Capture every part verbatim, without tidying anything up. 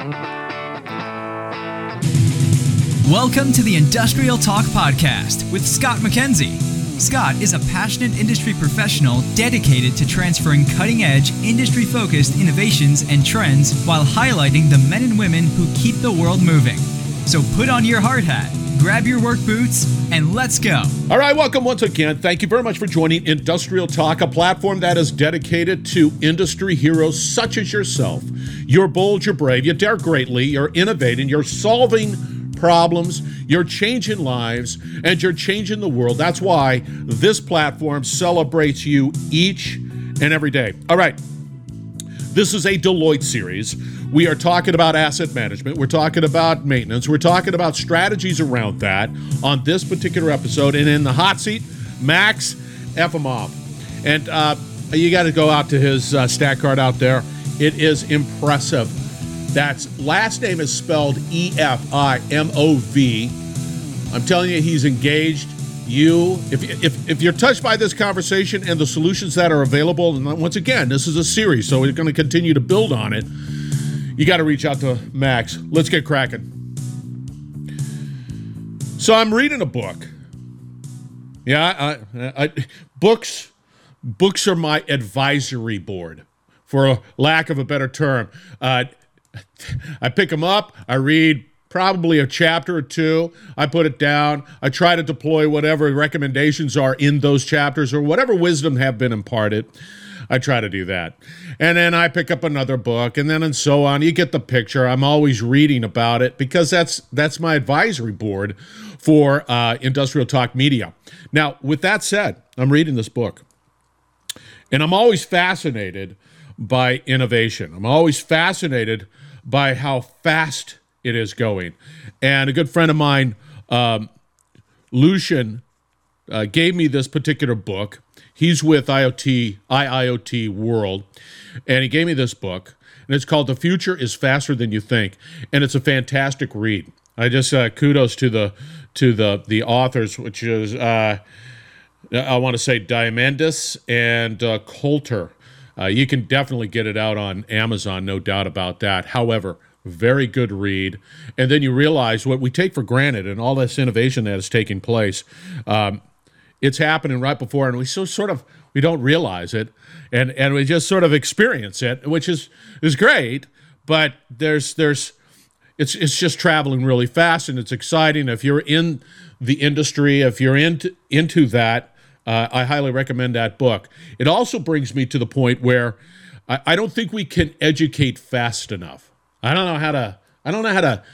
Welcome to the Industrial Talk Podcast with Scott McKenzie. Scott is a passionate industry professional dedicated to transferring cutting-edge, industry-focused innovations and trends while highlighting the men and women who keep the world moving. So put on your hard hat, grab your work boots, and let's go. All right, welcome once again. Thank you very much for joining Industrial Talk, a platform that is dedicated to industry heroes such as yourself. You're bold, you're brave, you dare greatly, you're innovating, you're solving problems, you're changing lives, and you're changing the world. That's why this platform celebrates you each and every day. All right, this is a Deloitte series. We are talking about asset management. We're talking about maintenance. We're talking about strategies around that on this particular episode. And in the hot seat, Max Efimov. And uh, you got to go out to his uh, stat card out there. It is impressive. That's last name is spelled E F I M O V. I'm telling you, he's engaged. You, if, if if you're touched by this conversation and the solutions that are available, and once again, this is a series, so we're going to continue to build on it, you got to reach out to Max. Let's get cracking. So I'm reading a book. Yeah, I, I, books, books are my advisory board, for a lack of a better term. Uh, I pick them up, I read probably a chapter or two, I put it down, I try to deploy whatever recommendations are in those chapters or whatever wisdom have been imparted. I try to do that. And then I pick up another book, and then and so on. You get the picture. I'm always reading about it because that's that's my advisory board for uh, Industrial Talk Media. Now, with that said, I'm reading this book, and I'm always fascinated by innovation. I'm always fascinated by how fast it is going. And a good friend of mine, um, Lucian, uh, gave me this particular book. He's with I O T, I I O T World, and he gave me this book, and it's called The Future is Faster Than You Think, and it's a fantastic read. I just uh, kudos to the to the the authors, which is uh, I want to say Diamandis and uh, Coulter. Uh, you can definitely get it out on Amazon, no doubt about that. However, very good read. And then you realize what we take for granted and all this innovation that is taking place, um, it's happening right before, and we so sort of, we don't realize it, and, and we just sort of experience it, which is, is great, but there's, there's, it's, it's just traveling really fast, and it's exciting. If you're in the industry, if you're into, into that, Uh, I highly recommend that book. It also brings me to the point where I, I don't think we can educate fast enough. I don't know how to. I don't know how to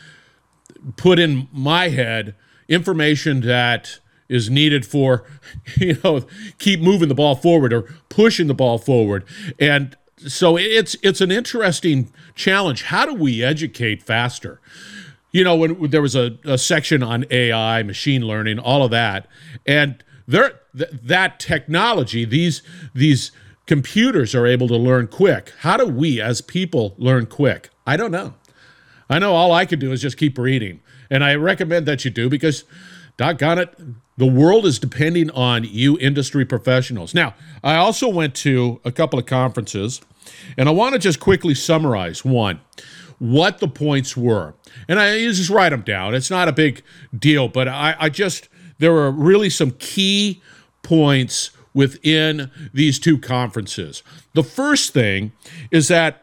put in my head information that is needed for, you know, keep moving the ball forward or pushing the ball forward. And so it's it's an interesting challenge. How do we educate faster? You know, when there was a, a section on A I, machine learning, all of that, and there. Th- that technology, these these computers are able to learn quick. How do we as people learn quick? I don't know. I know all I can do is just keep reading. And I recommend that you do because, doggone it, the world is depending on you industry professionals. Now, I also went to a couple of conferences, and I want to just quickly summarize, one, what the points were. And I you just write them down. It's not a big deal, but I, I just, there were really some key points within these two conferences. The first thing is that,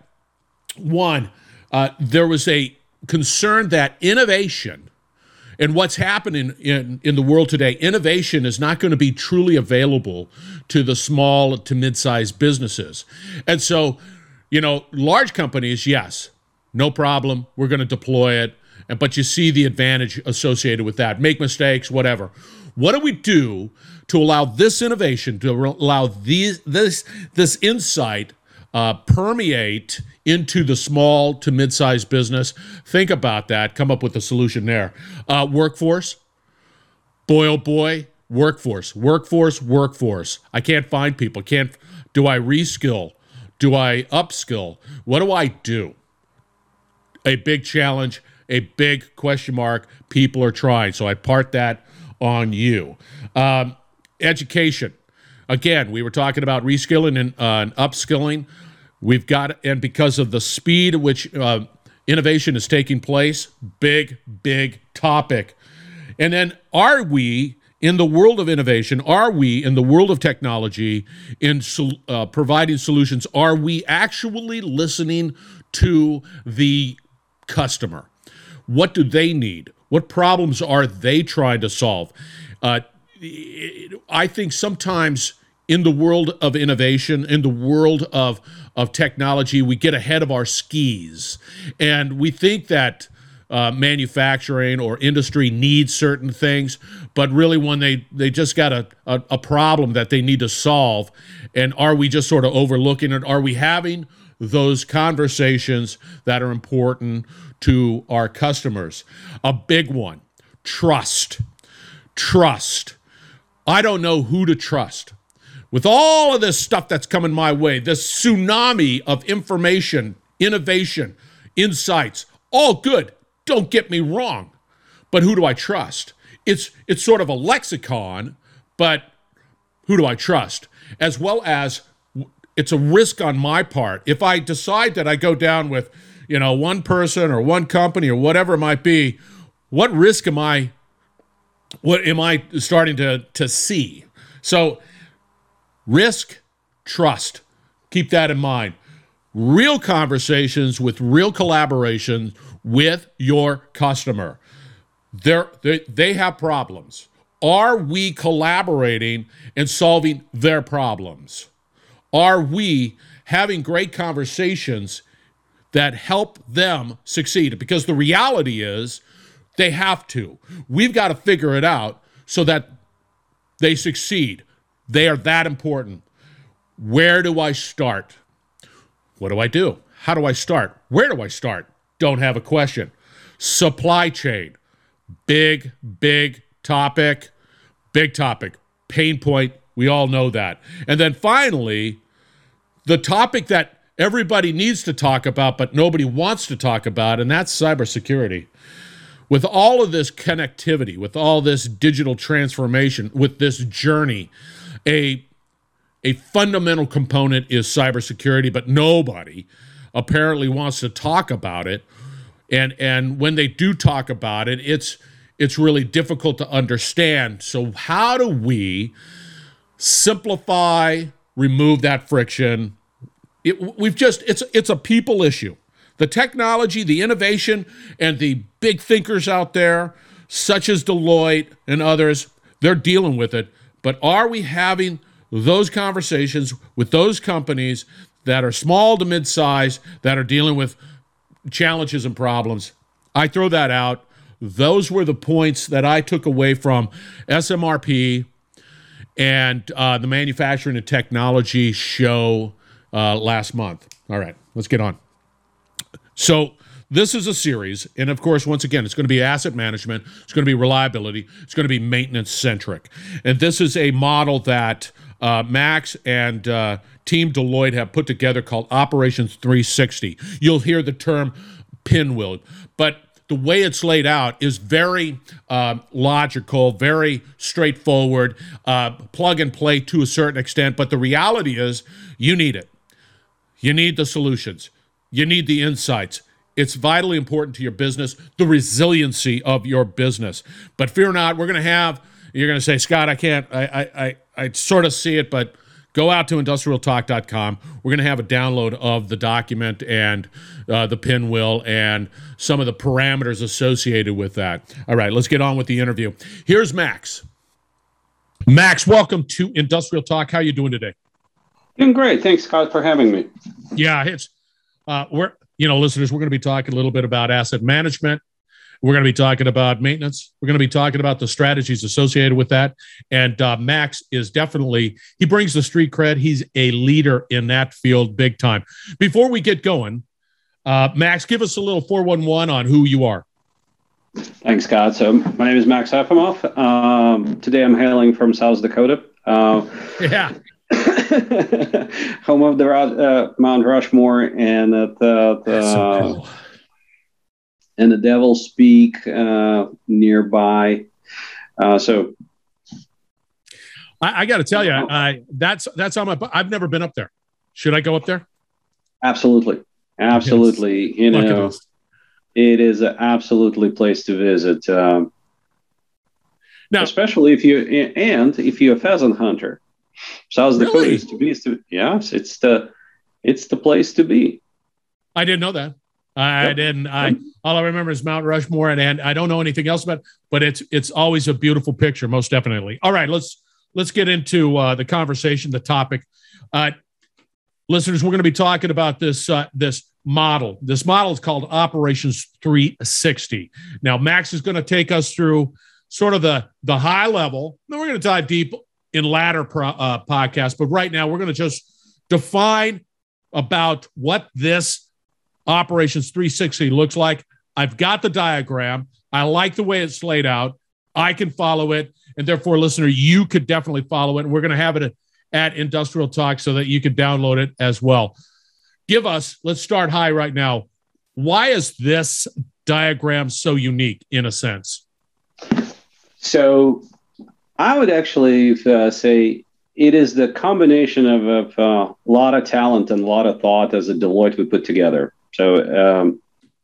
one, uh, there was a concern that innovation and what's happening in, in the world today, innovation is not going to be truly available to the small to mid-sized businesses. And so, you know, large companies, yes, no problem, we're going to deploy it, but you see the advantage associated with that. Make mistakes, whatever. What do we do to allow this innovation, to allow these, this this insight uh, permeate into the small to mid-sized business? Think about that. Come up with a solution there. Uh, workforce. Boy, oh boy, workforce. Workforce, workforce. I can't find people. Can't. Do I reskill? Do I upskill? What do I do? A big challenge, a big question mark. People are trying. So I part that on you. Um, education. Again, we were talking about reskilling and, uh, and upskilling. We've got, and because of the speed at which uh, Innovation is taking place. Big, big topic. And then are we, in the world of innovation, are we, in the world of technology, in uh, providing solutions, are we actually listening to the customer? What do they need? What problems are they trying to solve? Uh, I think sometimes in the world of innovation, in the world of, of technology, we get ahead of our skis. And we think that uh, manufacturing or industry needs certain things, but really when they, they just got a, a, a problem that they need to solve, and are we just sort of overlooking it? Are we having those conversations that are important to our customers? A big one, trust. Trust. I don't know who to trust. With all of this stuff that's coming my way, this tsunami of information, innovation, insights, all good. Don't get me wrong. But who do I trust? It's it's sort of a lexicon, but who do I trust? As well as it's a risk on my part. If I decide that I go down with, you know, one person or one company or whatever it might be, what risk am I what am I starting to to see? So risk, trust. Keep that in mind. Real conversations with real collaboration with your customer. They're, they they have problems. Are we collaborating and solving their problems? Are we having great conversations that help them succeed? Because the reality is they have to. We've got to figure it out so that they succeed. They are that important. Where do I start? What do I do? How do I start? Where do I start? Don't have a question. Supply chain. Big, big topic. Big topic. Pain point. We all know that. And then finally, the topic that everybody needs to talk about, but nobody wants to talk about, and that's cybersecurity. With all of this connectivity, with all this digital transformation, with this journey, a, a fundamental component is cybersecurity, but nobody apparently wants to talk about it. And, and when they do talk about it, it's, it's really difficult to understand. So how do we simplify, remove that friction? It, we've just, it's, it's a people issue. The technology, the innovation, and the big thinkers out there, such as Deloitte and others, they're dealing with it. But are we having those conversations with those companies that are small to mid-size, that are dealing with challenges and problems? I throw that out. Those were the points that I took away from S M R P and uh, the Manufacturing and Technology show uh, last month. All right, let's get on. So this is a series, and of course, once again, it's going to be asset management, it's going to be reliability, it's going to be maintenance-centric. And this is a model that uh, Max and uh, Team Deloitte have put together called Operations three sixty. You'll hear the term pinwheel, but the way it's laid out is very uh, logical, very straightforward, uh, plug and play to a certain extent, but the reality is you need it. You need the solutions. You need the insights. It's vitally important to your business, the resiliency of your business. But fear not, we're going to have, you're going to say, Scott, I can't, I, I, I, I sort of see it, but go out to industrial talk dot com. We're going to have a download of the document and uh, the pinwheel and some of the parameters associated with that. All right, let's get on with the interview. Here's Max. Max, welcome to Industrial Talk. How are you doing today? Doing great. Thanks, Scott, for having me. Yeah, it's, uh, we're, you know, listeners, we're going to be talking a little bit about asset management. We're going to be talking about maintenance. We're going to be talking about the strategies associated with that. And uh, Max is definitely, he brings the street cred. He's a leader in that field big time. Before we get going, uh, Max, give us a little four one one on who you are. Thanks, Scott. So my name is Max Efimov. Um, today I'm hailing from South Dakota. Uh, yeah. Home of the uh, Mount Rushmore and uh, the, the so cool. and the Devil's Peak uh, nearby. Uh, so, I, I got to tell you, I that's that's on my. I've never been up there. Should I go up there? Absolutely, absolutely. Yes. You know, it is an absolutely place to visit. Um, now, especially if you and if you're a pheasant hunter, South Dakota really? is to be. Is to, yes, it's the it's the place to be. I didn't know that. I Yep. didn't. I all I remember is Mount Rushmore, and, and I don't know anything else about it, but it's it's always a beautiful picture, most definitely. All right, let's let's get into uh, the conversation, the topic. Uh, listeners, we're going to be talking about this uh, this model. This model is called Operations three sixty. Now, Max is going to take us through sort of the the high level. Then we're going to dive deep in latter pro, uh, podcasts, but right now we're going to just define about what this Operations three sixty looks like. I've got the diagram. I like the way it's laid out. I can follow it, and therefore, listener, you could definitely follow it. And we're going to have it at, at Industrial Talk so that you can download it as well. Give us, let's start high right now. Why is this diagram so unique in a sense? So I would actually uh, say it is the combination of, of uh, a lot of talent and a lot of thought as a Deloitte we put together. So um,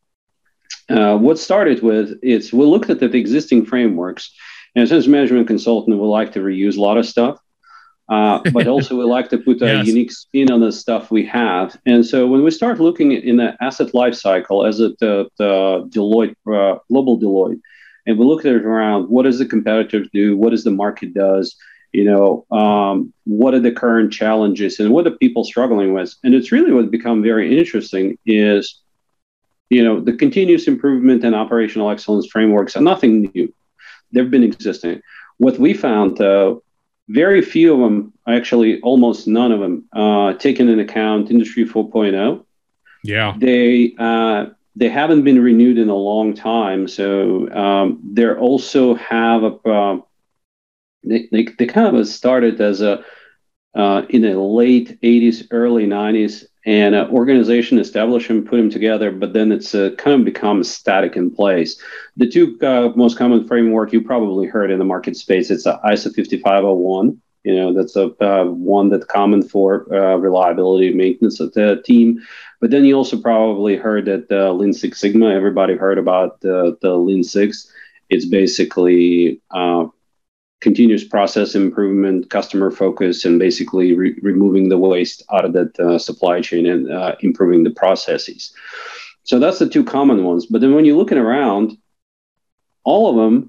uh, what started with is we looked at the existing frameworks. And as a management consultant, we like to reuse a lot of stuff. Uh, but also we like to put a yes. unique spin on the stuff we have. And so when we start looking in the asset life cycle as at the, the Deloitte, uh, global Deloitte, and we look at it around what does the competitors do, what does the market does, you know, um, what are the current challenges and what are people struggling with? And it's really what become very interesting is, you know, the continuous improvement and operational excellence frameworks are nothing new. They've been existing. What we found, though, very few of them, actually almost none of them, uh, taken into account Industry four point oh. Yeah. They uh, they haven't been renewed in a long time. So um, they also have a, uh, they, they, they kind of started as a, uh, in the late eighties, early nineties, and an organization established them, put them together, but then it's uh, kind of become static in place. The two uh, most common framework you probably heard in the market space, it's uh, I S O fifty-five oh one. You know, that's a uh, one that's common for uh, reliability maintenance of the team. But then you also probably heard that uh, Lean Six Sigma. Everybody heard about the, the Lean Six. It's basically uh, continuous process improvement, customer focus, and basically re- removing the waste out of that uh, supply chain and uh, improving the processes. So that's the two common ones. But then when you're looking around, all of them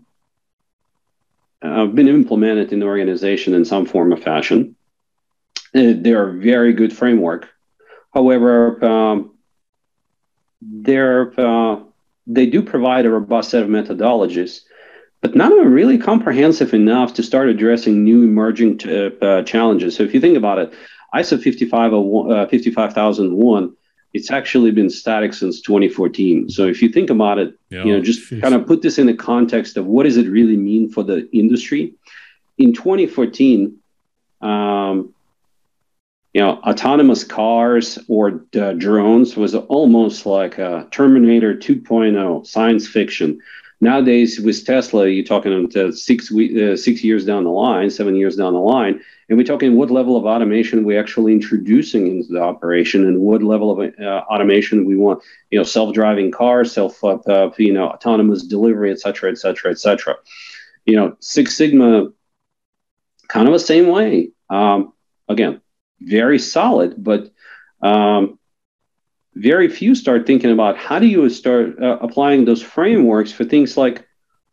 have been implemented in the organization in some form or fashion. And they're a very good framework. However, um, they're, uh, they do provide a robust set of methodologies, but none of them are really comprehensive enough to start addressing new emerging t- uh, challenges. So if you think about it, I S O fifty-five thousand one, it's actually been static since twenty fourteen. So if you think about it, yeah, you know, just geez. kind of put this in the context of what does it really mean for the industry. In twenty fourteen, um, you know, autonomous cars or uh, drones was almost like a Terminator two point oh science fiction. Nowadays, with Tesla, you're talking uh, six uh, six years down the line, seven years down the line, and we're talking what level of automation we're actually introducing into the operation, and what level of uh, automation we want. You know, self-driving cars, self, uh, uh, you know, autonomous delivery, et cetera, et cetera, et cetera. You know, Six Sigma, kind of the same way. Um, again, very solid, but um, very few start thinking about how do you start uh, applying those frameworks for things like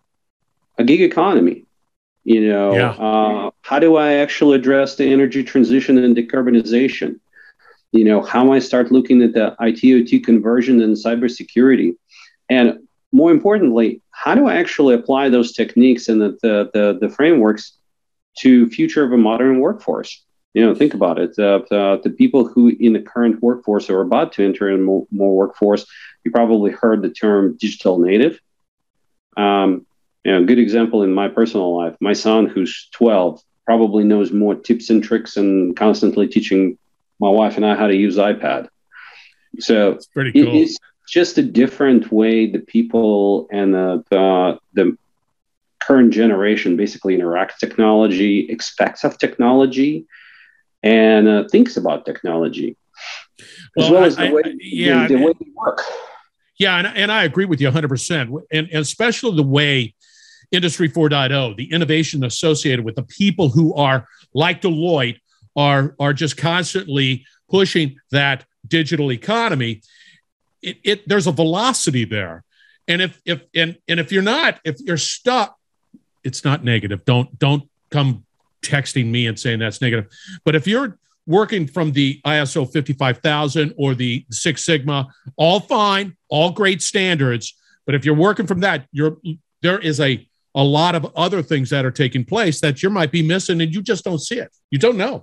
a gig economy. You know, yeah. uh, how do I actually address the energy transition and decarbonization? You know, how I start looking at the I T O T conversion and cybersecurity, and more importantly, how do I actually apply those techniques and the the the, the frameworks to future of a modern workforce? You know, think about it. Uh, the, the people who in the current workforce are about to enter in more, more workforce, you probably heard the term digital native. Um, you know, a good example in my personal life, my son who's twelve probably knows more tips and tricks and constantly teaching my wife and I how to use iPad. So it's pretty cool. It, it's just a different way the people and the, the, the current generation basically interact with technology, expects of technology, and uh, thinks about technology, well, as well as I, the way, I, yeah, the, the way we work. Yeah, and, and I agree with you one hundred percent. And, and especially the way Industry four point oh, the innovation associated with the people who are, like Deloitte, are, are just constantly pushing that digital economy. It, it there's a velocity there. And if if and, and if you're not, if you're stuck, it's not negative. Don't don't come texting me and saying that's negative. But if you're working from the I S O fifty-five thousand or the Six Sigma, all fine, all great standards. But if you're working from that, you're there is a a lot of other things that are taking place that you might be missing and you just don't see it. You don't know.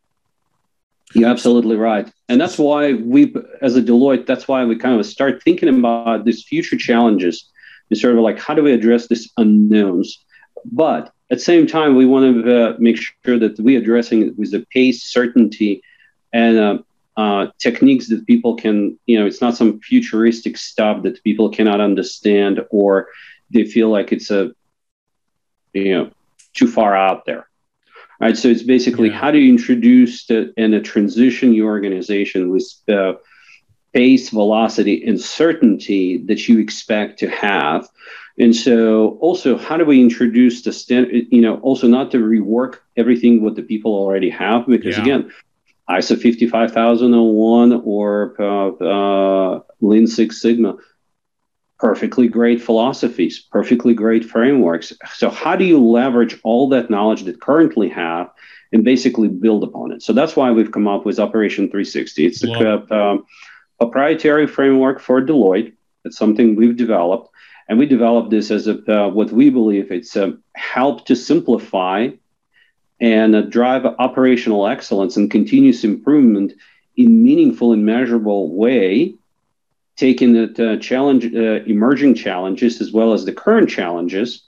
You're absolutely right. And that's why we, as a Deloitte, that's why we kind of start thinking about these future challenges. It's sort of like, how do we address these unknowns? But at the same time, we want to uh, make sure that we're addressing it with the pace, certainty, and uh, uh, techniques that people can, you know, it's not some futuristic stuff that people cannot understand or they feel like it's a, you know, too far out there. All right, so it's basically yeah. how do you introduce the, and a transition your organization with uh, pace, velocity, and certainty that you expect to have. And so also, how do we introduce the standard, you know, also not to rework everything what the people already have, because yeah. again, I S O fifty-five thousand one or uh, uh, Lean Six Sigma, perfectly great philosophies, perfectly great frameworks. So how do you leverage all that knowledge that currently have and basically build upon it? So that's why we've come up with Operation three sixty. It's a uh, proprietary framework for Deloitte. It's something we've developed. And we developed this as a uh, what we believe it's a help to simplify and uh, drive operational excellence and continuous improvement in meaningful and measurable way, taking the uh, challenge, uh, emerging challenges as well as the current challenges,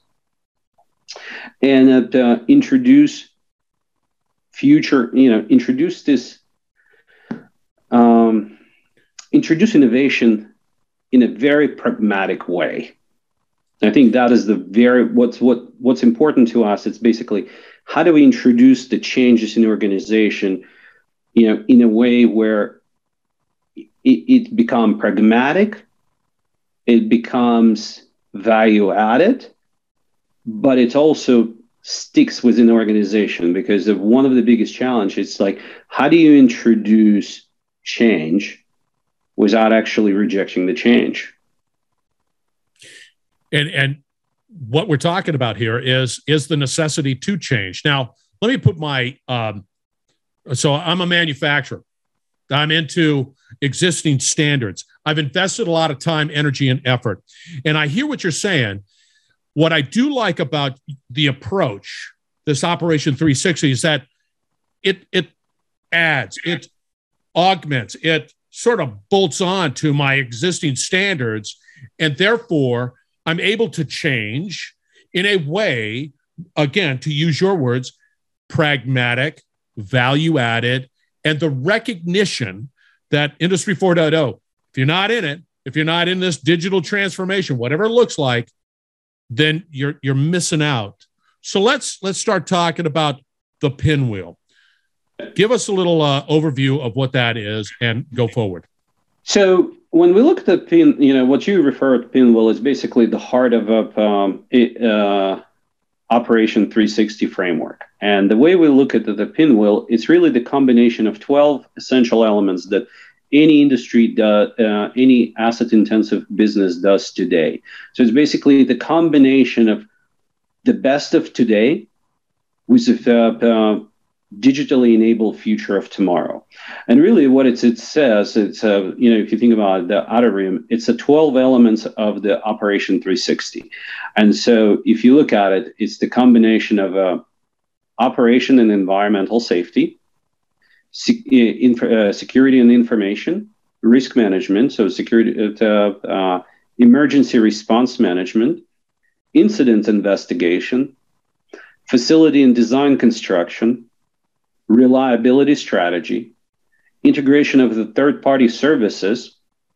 and uh, introduce future, you know, introduce this, um, introduce innovation in a very pragmatic way. I think that is the very what's what what's important to us. It's basically how do we introduce the changes in the organization, you know, in a way where It, it becomes pragmatic, it becomes value added, but it also sticks within the organization, because of one of the biggest challenges, it's like, how do you introduce change without actually rejecting the change? And and what we're talking about here is, is the necessity to change. Now, let me put my, um, so I'm a manufacturer. I'm into existing standards. I've invested a lot of time, energy, and effort. And I hear what you're saying. What I do like about the approach, this Operation three sixty, is that it it adds, it augments, it sort of bolts on to my existing standards. And therefore, I'm able to change in a way, again, to use your words, pragmatic, value-added, and the recognition that Industry four point oh, if you're not in it, if you're not in this digital transformation, whatever it looks like, then you're you're missing out. So let's let's start talking about the pinwheel. Give us a little uh, overview of what that is and go forward. So when we look at the pin, you know, what you refer to pinwheel is basically the heart of a um, it, uh, Operation three sixty framework. And the way we look at the, the pinwheel, it's really the combination of twelve essential elements that any industry, does, uh, any asset-intensive business does today. So it's basically the combination of the best of today with the uh, uh, digitally enabled future of tomorrow. And really what it's, it says, it's, uh, you know, if you think about the outer rim, it's the twelve elements of the Operation three sixty. And so if you look at it, it's the combination of uh, operation and environmental safety, sec- inf- uh, security and information, risk management, so security, uh, uh, emergency response management, incident investigation, facility and design construction, reliability strategy, integration of the third-party services,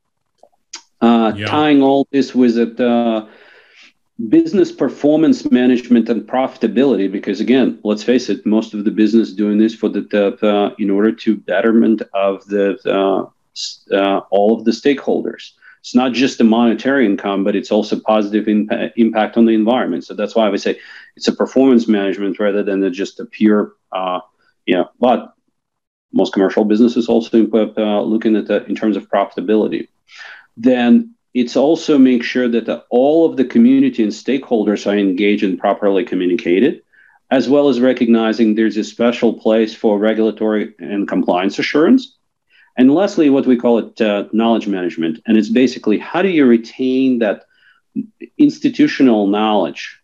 uh, yeah. tying all this with it, uh, business performance management and profitability, because again, let's face it, most of the business doing this for the, the uh, in order to betterment of the uh, uh, all of the stakeholders. It's not just the monetary income, but it's also positive impa- impact on the environment. So that's why I would say it's a performance management rather than a, just a pure, uh, you know, but most commercial businesses also uh, looking at that in terms of profitability. Then it's also make sure that the, all of the community and stakeholders are engaged and properly communicated, as well as recognizing there's a special place for regulatory and compliance assurance. And lastly, what we call it uh, knowledge management. And it's basically how do you retain that institutional knowledge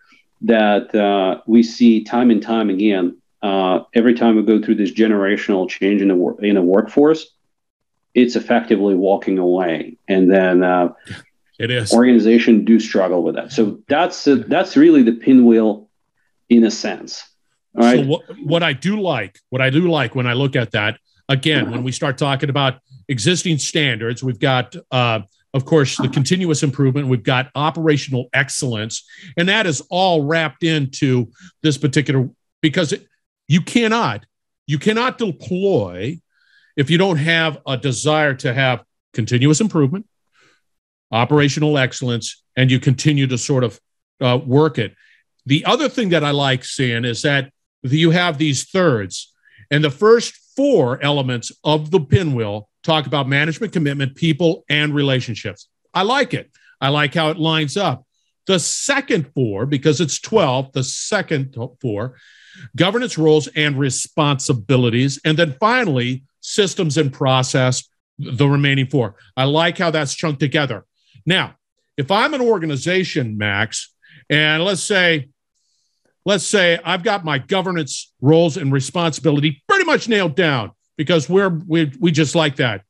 that uh, we see time and time again uh, every time we go through this generational change in a, wor- in a workforce, it's effectively walking away. And then uh, it is. Organizations do struggle with that. So that's, uh, that's really the pinwheel in a sense. All right? So what, what I do like, what I do like when I look at that, again, when we start talking about existing standards, we've got, uh, of course, the continuous improvement. We've got operational excellence, and that is all wrapped into this particular, because it, you cannot, you cannot deploy if you don't have a desire to have continuous improvement, operational excellence, and you continue to sort of uh, work it. The other thing that I like seeing is that you have these thirds, and the first four elements of the pinwheel talk about management, commitment, people, and relationships. I like it. I like how it lines up. The second four, because it's twelve, the second four, governance, roles, and responsibilities. And then finally, systems and process, the remaining four. I like how that's chunked together. Now, if I'm an organization, Max, and let's say, let's say I've got my governance, roles, and responsibility pretty much nailed down because we're we we just like that.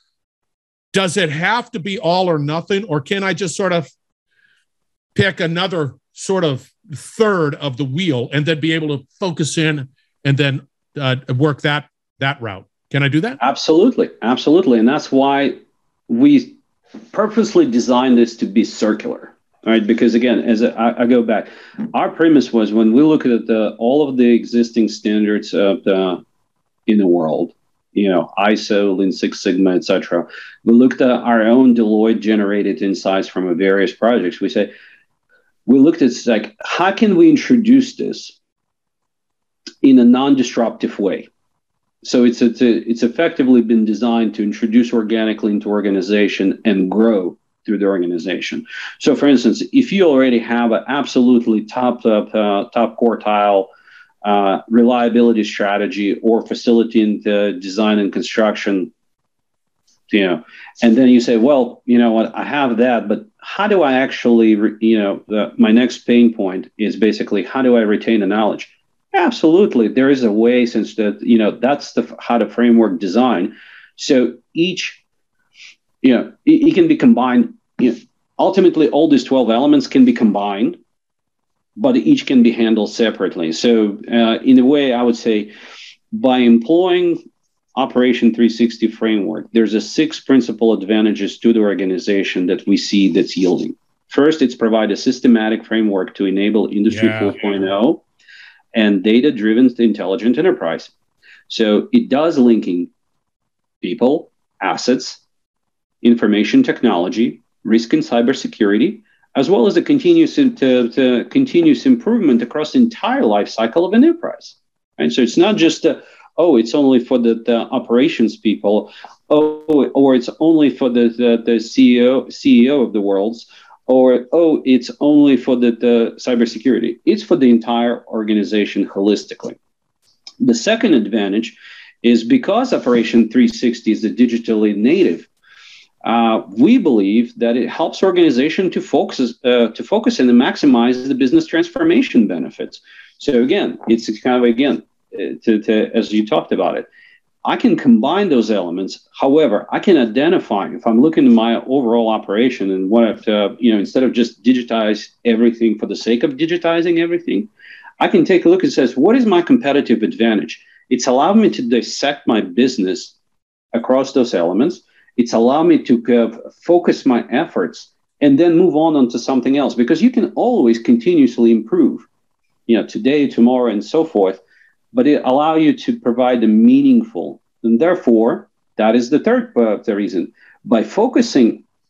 Does it have to be all or nothing, or can I just sort of pick another sort of third of the wheel and then be able to focus in and then uh, work that that route? Can I do that? Absolutely, absolutely, and that's why we purposely designed this to be circular. All right, because again, as I, I go back, our premise was when we look at the, all of the existing standards of the, in the world, you know, I S O, Lean Six Sigma, et cetera. We looked at our own Deloitte-generated insights from various projects. We say we looked at like how can we introduce this in a non-disruptive way. So it's it's a, it's effectively been designed to introduce organically into organization and grow through the organization. So, for instance, if you already have an absolutely top top, uh, top quartile uh, reliability strategy or facility in the design and construction, you know, and then you say, well, you know what, I have that, but how do I actually, re- you know, the, my next pain point is basically how do I retain the knowledge? Absolutely, there is a way, since that, you know, that's the how the framework design. So each, you know, it, it can be combined. You know, ultimately, all these twelve elements can be combined, but each can be handled separately. So uh, in a way, I would say by employing Operation three sixty framework, there's a six principal advantages to the organization that we see that's yielding. First, it's provide a systematic framework to enable Industry Yeah. four point oh and data-driven intelligent enterprise. So it does linking people, assets, information technology, risk and cybersecurity, as well as a continuous, to, to continuous improvement across the entire life cycle of an enterprise. And so it's not just, uh, oh, it's only for the, the operations people, oh, or it's only for the, the, the C E O, C E O of the world's, or, oh, it's only for the, the cybersecurity. It's for the entire organization holistically. The second advantage is because Operation three sixty is a digitally native, uh, we believe that it helps organization to focus, uh, to focus and to maximize the business transformation benefits. So again, it's kind of, again, to, to, as you talked about it, I can combine those elements. However, I can identify if I'm looking at my overall operation and what, uh, you know, instead of just digitize everything for the sake of digitizing everything, I can take a look and says, what is my competitive advantage? It's allowed me to dissect my business across those elements. It's allowed me to uh, focus my efforts and then move on onto something else, because you can always continuously improve, you know, today, tomorrow, and so forth. But it allow you to provide a meaningful, and therefore, that is the third uh, the reason. By focusing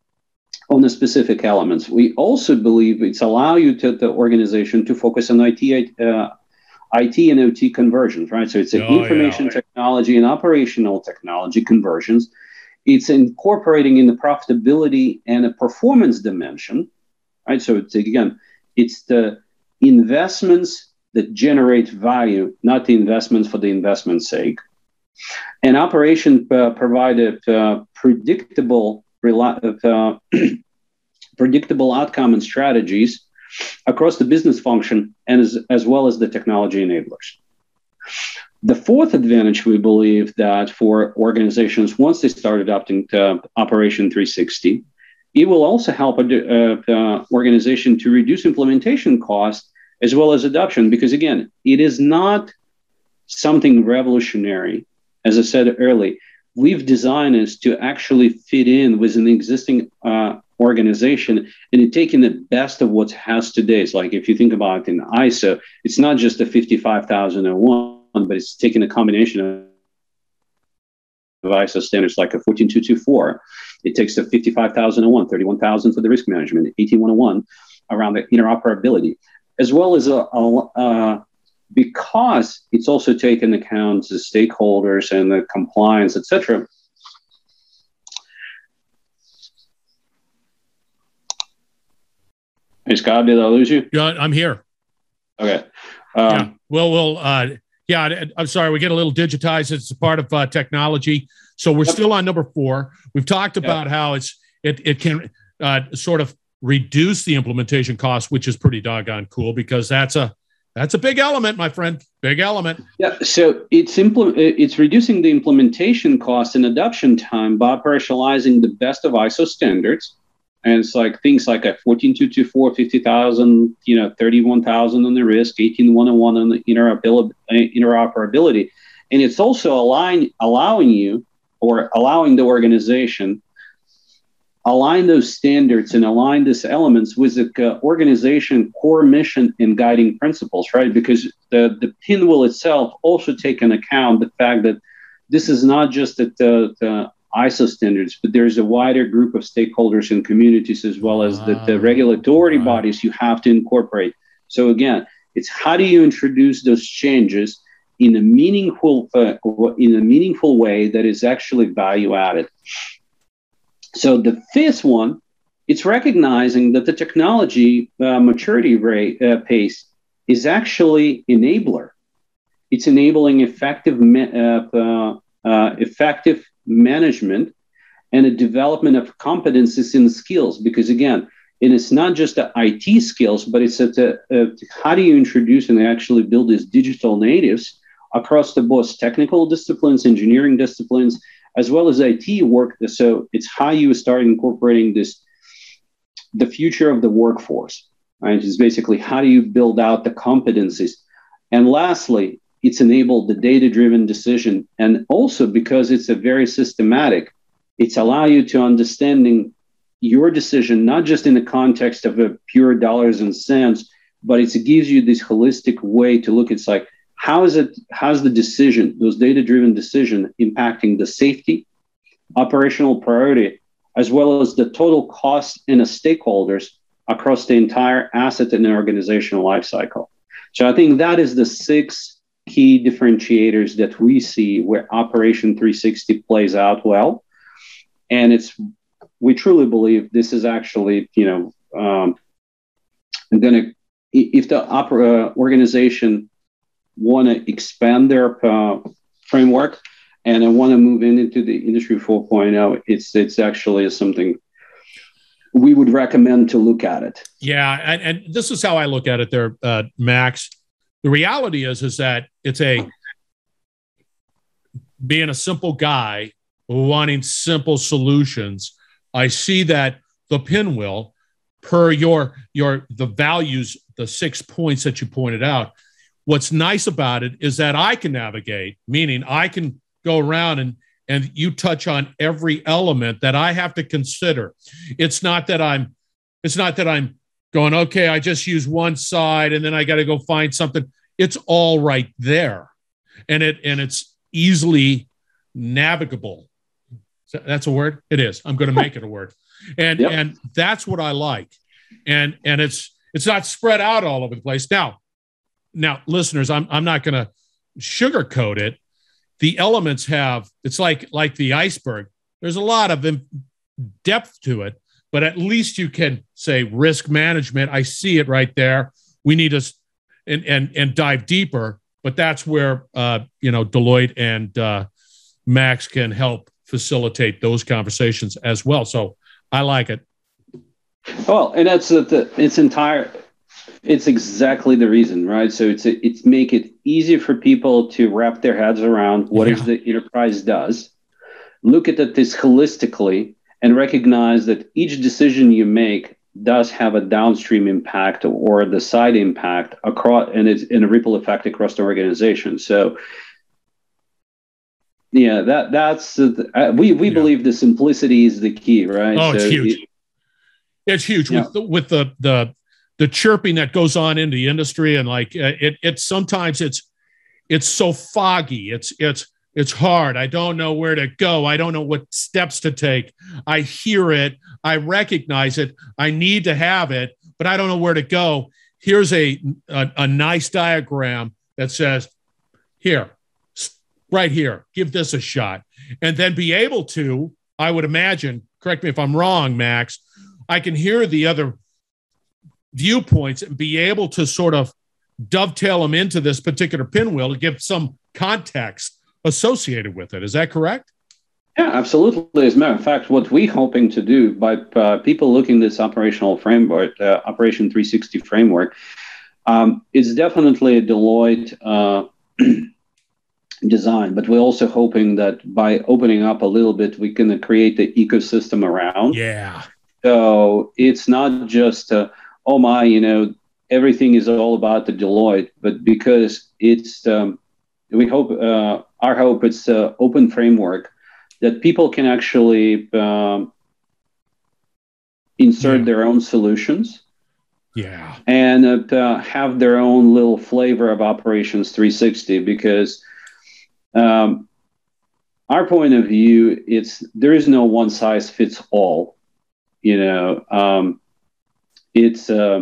on the specific elements. We also believe it's allow you to the organization to focus on I T, uh, I T and O T conversions, right? So it's an Oh, information yeah. technology and operational technology conversions. It's incorporating in the profitability and a performance dimension, right? So it's again, it's the investments that generate value, not the investments for the investment's sake. And operation uh, provided uh, predictable, uh, predictable outcome and strategies across the business function and as, as well as the technology enablers. The fourth advantage, we believe that for organizations, once they start adopting uh, Operation three sixty, it will also help a uh, uh, organization to reduce implementation costs as well as adoption, because again, it is not something revolutionary. As I said earlier, we've designed this to actually fit in with an existing uh, organization and it taking the best of what it has today. It's like if you think about it in I S O, it's not just a fifty-five thousand one, but it's taking a combination of I S O standards like a fourteen two twenty-four. It takes a fifty-five thousand one, thirty-one thousand for the risk management, eighteen one oh one around the interoperability, as well as a, a uh, because it's also taken account the stakeholders and the compliance, et cetera. Hey, Scott, did I lose you? Yeah, I'm here. Okay. Um, yeah. Well, we'll, uh, yeah, I'm sorry. We get a little digitized. It's a part of uh, technology. So we're yep. still on number four. We've talked about yep. how it's it it can uh, sort of reduce the implementation cost, which is pretty doggone cool because that's a that's a big element, my friend. Big element. Yeah. So it's impl- it's reducing the implementation cost and adoption time by operationalizing the best of I S O standards. And it's like things like a fourteen two twenty-four, fifty thousand, you know, thirty-one thousand on the risk, eighteen one oh one on the interoperability. And it's also allowing, allowing you or allowing the organization align those standards and align these elements with the uh, organization core mission and guiding principles, right? Because the, the pinwheel itself also take into account the fact that this is not just that the, the I S O standards, but there's a wider group of stakeholders and communities as well as the, the regulatory right. bodies you have to incorporate. So again, it's how do you introduce those changes in a meaningful uh, in a meaningful way that is actually value added. So the fifth one, it's recognizing that the technology uh, maturity rate uh, pace is actually enabler. It's enabling effective me- uh, uh, uh, effective management and a development of competencies in skills, because again, and it's not just the I T skills, but it's at the, uh, how do you introduce and actually build these digital natives across the both technical disciplines, engineering disciplines, as well as I T work. So it's how you start incorporating this, the future of the workforce, right? It's basically how do you build out the competencies. And lastly, it's enabled the data-driven decision. And also because it's a very systematic, it's allow you to understanding your decision, not just in the context of a pure dollars and cents, but it gives you this holistic way to look. It's like, how is it, how's the decision, those data-driven decision impacting the safety, operational priority, as well as the total cost and the stakeholders across the entire asset and organizational lifecycle. So I think that is the six key differentiators that we see where Operation three sixty plays out well. And it's, we truly believe this is actually, you know, um, going to, if the opera organization want to expand their uh, framework and I want to move in into the industry four point oh, it's it's actually something we would recommend to look at it. Yeah, and, and this is how I look at it there, uh, Max. The reality is, is that it's a, being a simple guy wanting simple solutions. I see that the pinwheel per your, your, the values, the six points that you pointed out. What's nice about it is that I can navigate, meaning I can go around and, and you touch on every element that I have to consider. It's not that I'm, it's not that I'm going, okay, I just use one side and then I got to go find something. It's all right there. And it, and it's easily navigable. That's a word? It is. I'm going to make it a word. And yep. and that's what I like. And and it's it's not spread out all over the place. Now, now listeners, I'm I'm not going to sugarcoat it. The elements have, it's like like the iceberg. There's a lot of depth to it, but at least you can say risk management. I see it right there. We need to and and and dive deeper. But that's where uh, you know Deloitte and uh, Max can help facilitate those conversations as well. So I like it. Well, and that's the, the it's entire. It's exactly the reason, right? So it's it's make it easy for people to wrap their heads around what yeah. is the enterprise does. Look at it this holistically and recognize that each decision you make does have a downstream impact or the side impact across, and it's in a ripple effect across the organization. So, yeah, that that's uh, we we yeah. believe the simplicity is the key, right? Oh, so it's huge. It, it's huge yeah. with the, with the the the chirping that goes on in the industry, and like uh, it it sometimes it's it's so foggy. It's it's It's hard. I don't know where to go. I don't know what steps to take. I hear it. I recognize it. I need to have it, but I don't know where to go. Here's a, a, a nice diagram that says, here, right here, give this a shot. And then be able to, I would imagine, correct me if I'm wrong, Max, I can hear the other viewpoints and be able to sort of dovetail them into this particular pinwheel to give some context associated with it. Is that correct? Yeah, absolutely. As a matter of fact, what we're hoping to do by uh, people looking at this operational framework, uh, Operation three sixty framework, um, it's definitely a Deloitte uh, design, but we're also hoping that by opening up a little bit, we can create the ecosystem around. Yeah. So it's not just, uh, oh my, you know, everything is all about the Deloitte, but because it's, um, we hope, uh, our hope it's an open framework that people can actually um, insert yeah. their own solutions. Yeah. And uh, have their own little flavor of Operations three sixty, because um, our point of view, it's there is no one size fits all. You know, um, it's uh,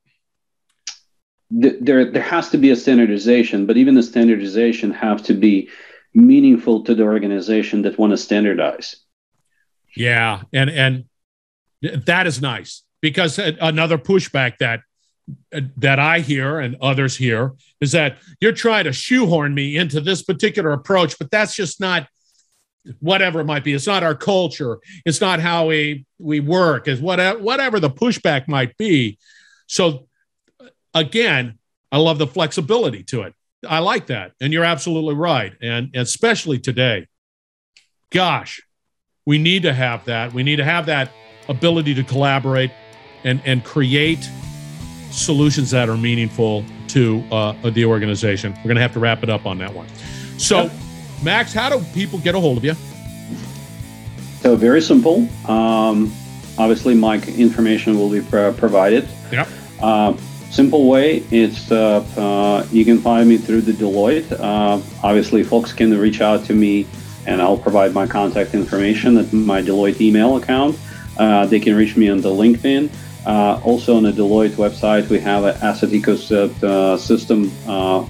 th- there. There has to be a standardization, but even the standardization have to be meaningful to the organization that want to standardize. Yeah, and and that is nice, because another pushback that that I hear and others hear is that you're trying to shoehorn me into this particular approach, but that's just not whatever it might be. It's not our culture. It's not how we we work. Is whatever whatever the pushback might be. So again, I love the flexibility to it. I like that. And you're absolutely right. And especially today, gosh, we need to have that. We need to have that ability to collaborate and, and create solutions that are meaningful to uh, the organization. We're going to have to wrap it up on that one. So, yep. Max, how do people get a hold of you? So very simple. Um, obviously, my information will be pro- provided. Yep. Uh, Simple way, it's uh, uh, you can find me through the Deloitte. Uh, obviously, folks can reach out to me, and I'll provide my contact information at my Deloitte email account. Uh, they can reach me on the LinkedIn. Uh, also, on the Deloitte website, we have an asset ecosystem uh,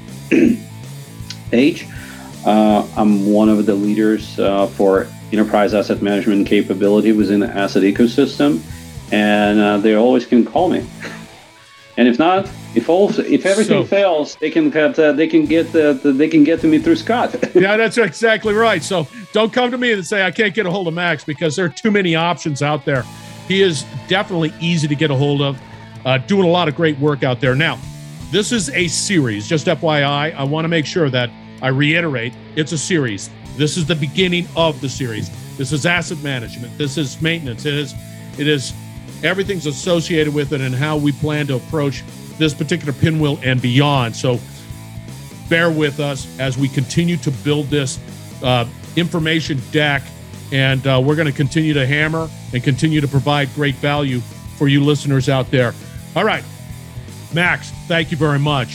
page. Uh, I'm one of the leaders uh, for enterprise asset management capability within the asset ecosystem, and uh, they always can call me. And if not, if also if everything so, fails, they can have uh, they can get uh, they can get to me through Scott. Yeah, that's exactly right. So don't come to me and say I can't get a hold of Max, because there are too many options out there. He is definitely easy to get a hold of, uh, doing a lot of great work out there. Now, this is a series. Just F Y I, I want to make sure that I reiterate it's a series. This is the beginning of the series. This is asset management. This is maintenance. It is it is. Everything's associated with it and how we plan to approach this particular pinwheel and beyond. So bear with us as we continue to build this uh, information deck, and uh, we're going to continue to hammer and continue to provide great value for you listeners out there. All right, Max, thank you very much.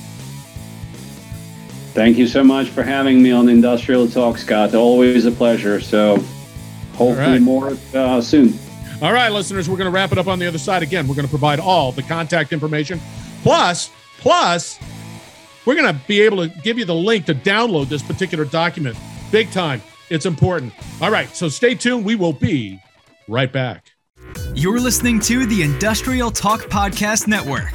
Thank you so much for having me on Industrial Talk, Scott. Always a pleasure. So hopefully right. more uh, soon. All right, listeners, we're going to wrap it up on the other side. Again, we're going to provide all the contact information. Plus, plus, we're going to be able to give you the link to download this particular document. Big time. It's important. All right, so stay tuned. We will be right back. You're listening to the Industrial Talk Podcast Network.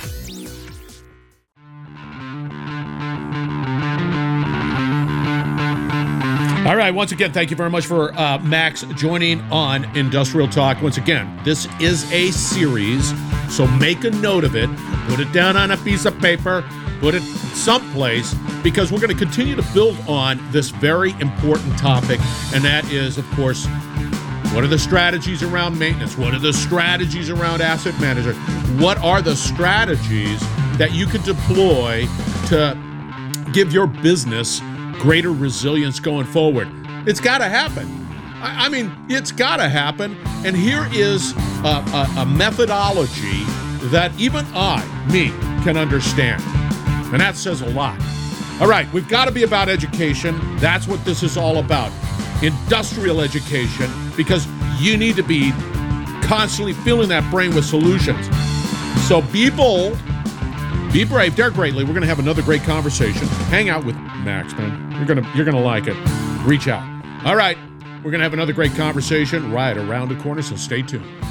All right, once again, thank you very much for uh, Max joining on Industrial Talk. Once again, this is a series, so make a note of it. Put it down on a piece of paper. Put it someplace, because we're going to continue to build on this very important topic, and that is, of course, what are the strategies around maintenance? What are the strategies around asset management? What are the strategies that you could deploy to give your business greater resilience going forward? It's got to happen. I, I mean, it's got to happen. And here is a, a, a methodology that even I, me, can understand. And that says a lot. All right, we've got to be about education. That's what this is all about. Industrial education, because you need to be constantly filling that brain with solutions. So be bold, be brave, dare greatly. We're going to have another great conversation. Hang out with Max, man. You're going to you're going to like it. Reach out. All right, we're going to have another great conversation right around the corner, so stay tuned.